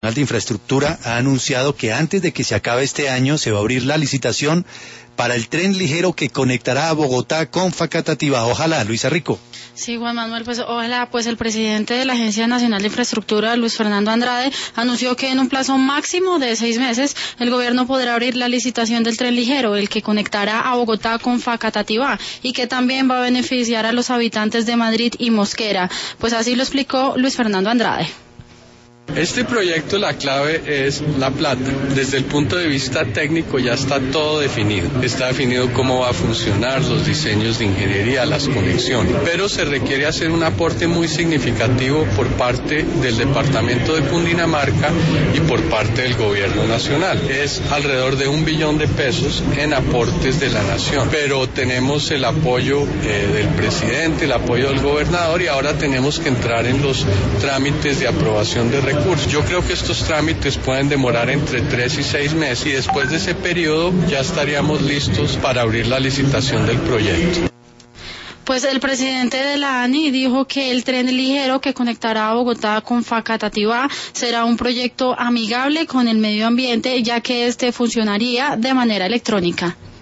de Infraestructura ha anunciado que antes de que se acabe este año se va a abrir la licitación para el tren ligero que conectará a Bogotá con Facatativá. Ojalá, Luisa Rico. Sí, Juan Manuel, pues ojalá, pues el presidente de la Agencia Nacional de Infraestructura, Luis Fernando Andrade, anunció que en un plazo máximo de 6 meses el gobierno podrá abrir la licitación del tren ligero, el que conectará a Bogotá con Facatativá y que también va a beneficiar a los habitantes de Madrid y Mosquera. Pues así lo explicó Luis Fernando Andrade. Este proyecto, la clave es la plata. Desde el punto de vista técnico ya está todo definido. Está definido cómo va a funcionar, los diseños de ingeniería, las conexiones. Pero se requiere hacer un aporte muy significativo por parte del departamento de Cundinamarca y por parte del gobierno nacional. Es alrededor de 1 billón de pesos en aportes de la nación. Pero tenemos el apoyo del presidente, el apoyo del gobernador y ahora tenemos que entrar en los trámites de aprobación de recursos. Yo creo que estos trámites pueden demorar entre 3 y 6 meses y después de ese periodo ya estaríamos listos para abrir la licitación del proyecto. Pues el presidente de la ANI dijo que el tren ligero que conectará a Bogotá con Facatativá será un proyecto amigable con el medio ambiente, ya que este funcionaría de manera electrónica.